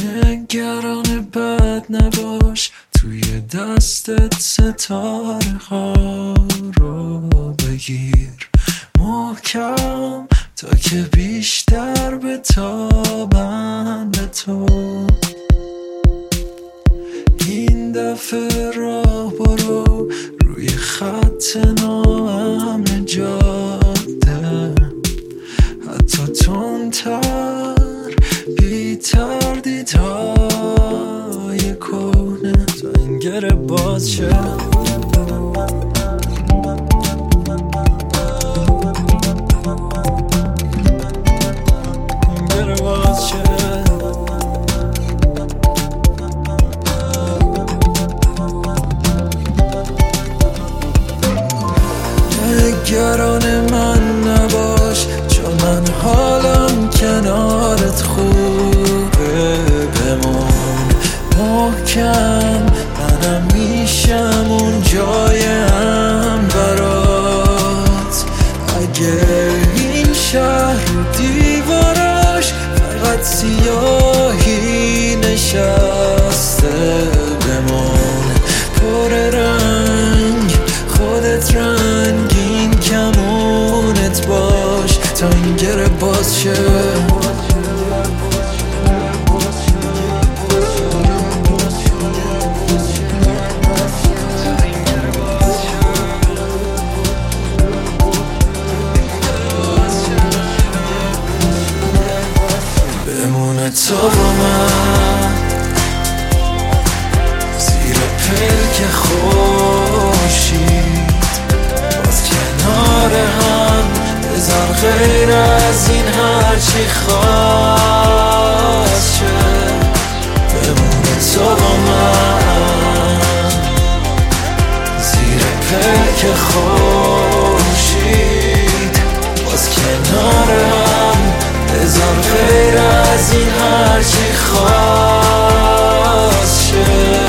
نگران بد نباش، توی دستت ستاره ها رو بگیر محکم تا که بیشتر بتابن به تو. این دفعه راه برو روی خط ناامن جاده، حتی تندتر بی تردیدهای کهنه تا این گره باز شه. نگران من نباش، چون من حالم کنارت خوبه. بمون محکم، منم میشم اون جایم برات. اگه این شهر دیواراش فقط سیاهی نشسته، بمون پر رنگ، خودت رنگین کمونت باش تا این گره باز شه. بمونه تو با من زیر پلک خورشید، باز کنار هم بذار غیر از این هرچی خواست شه. بمونه تو با من زیر پلک خورشید، باز کنار هم بذار غیر از این هرچی خواست شه.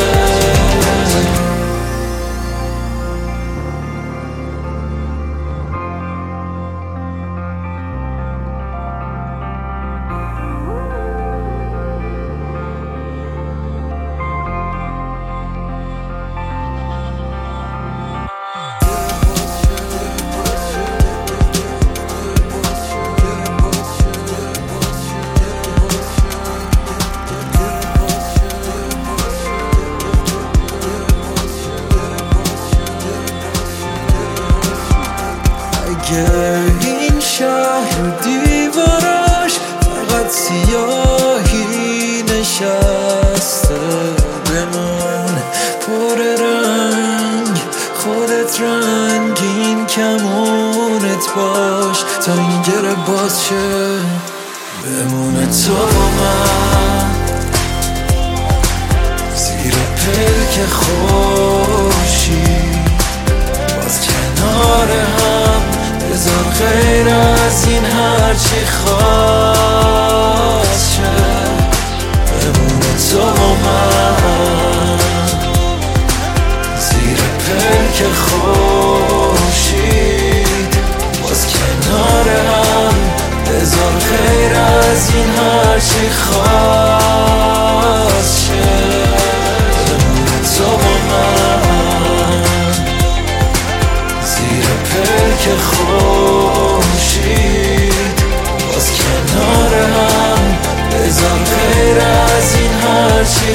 این شهر دیواراش فقط سیاهی نشسته، بمون پر رنگ، خودت رنگین کمونت باش تا این گره باز شه. بمونه تو با من زیر پلک خورشید، باز کنار هم بذار غیر از این هرچی خواست شه. بمونه تو با من زیر پلک خورشید، باز کنار هم بذار غیر از این هرچی خواست شه. بمونه تو با من زیر پلک خورشید، باز کنار هم بذار غیر از این هرچی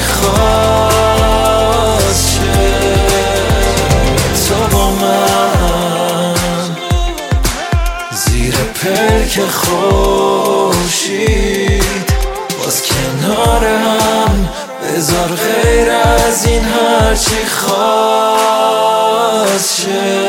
خواست شه. تو با من زیر پلک خورشید، باز کنار هم بذار غیر از این هرچی خواست شه.